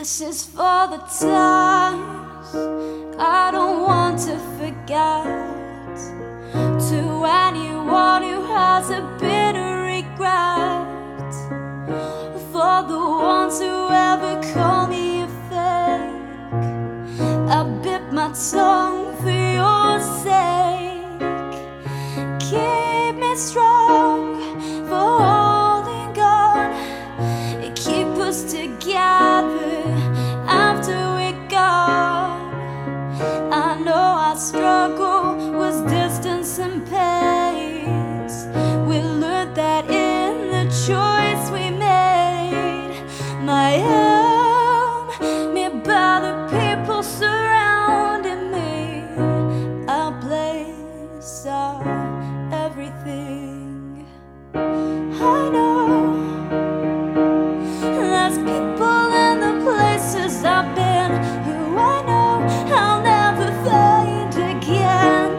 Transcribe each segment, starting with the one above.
This is for the times I don't want to forget. To anyone who has a bitter regret, for the ones who ever call me a fake, I bit my tongue for your sake. Keep me strong for holding on, keep us together after we're gone. I know our struggle was distance and pace. We learned that in the choice we made. My home, me by the people surrounding me, our place, our everything. I know there's people in the places I've been who I know I'll never find again.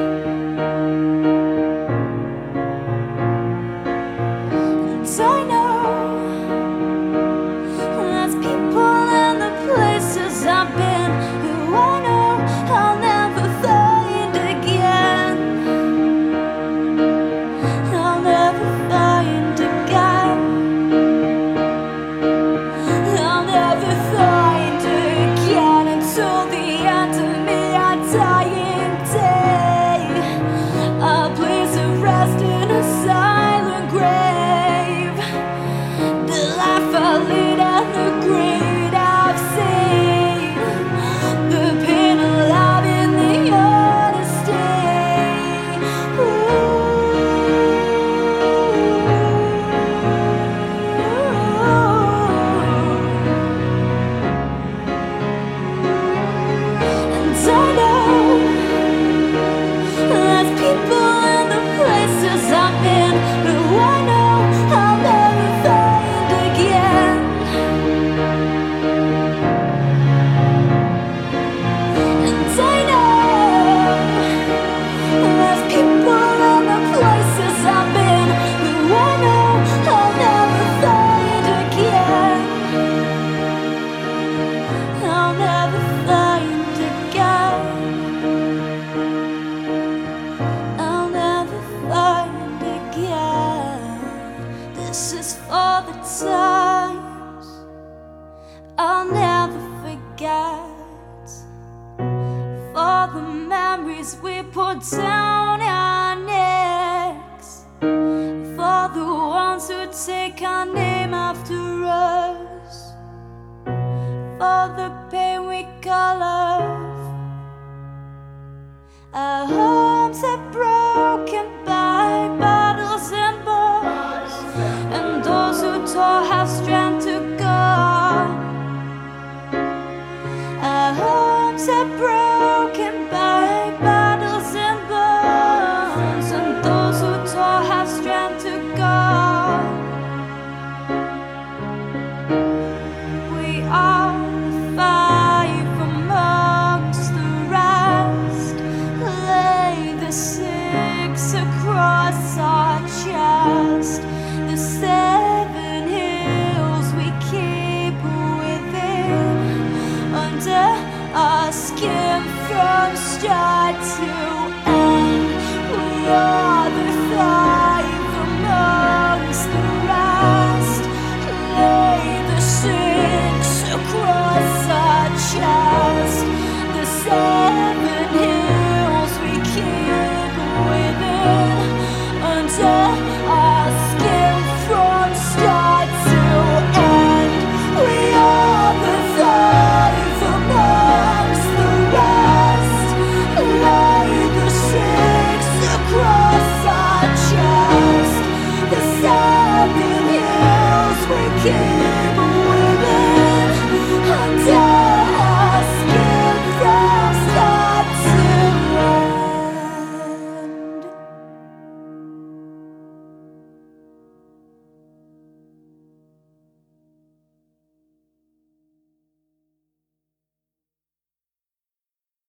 And I know there's people in the places I've been who I know I'll never find again. I'll never find again. I'll never find again until the end of me, our dying day. A place of rest in a silent grave. The life I lead and the greed I've seen. The pain alive in the honesty. And I know there's people in the places I've been who I know I'll never find again. And I know there's people in the places I've been who I know I'll never find again. I'll never find again. I'll never find again. This is for the times I'll never forget, for the memories we put down our necks, for the ones who take our name after us, for the pain we call love. Our homes are broken by battles and bars, and those who tore have strength to go on. Our homes are broken by battles and bonds, and those who tore have strength to go on. We are five amongst the rest. Lay the six across our chest. The seven hills we keep within, under our skin from start to end. We are